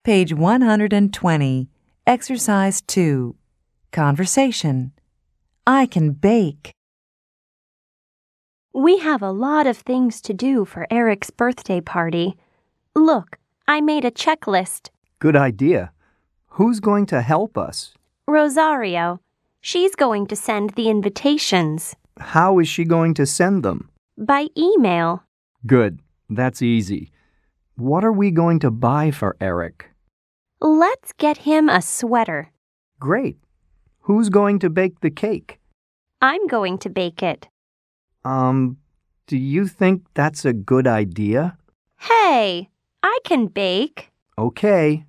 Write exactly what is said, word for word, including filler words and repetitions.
Page one hundred twenty, Exercise two, Conversation. I can bake. We have a lot of things to do for Eric's birthday party. Look, I made a checklist. Good idea. Who's going to help us? Rosario. She's going to send the invitations. How is she going to send them? By email. Good. That's easy. What are we going to buy for Eric? Let's get him a sweater. Great. Who's going to bake the cake? I'm going to bake it. Um, do you think that's a good idea? Hey, I can bake. Okay.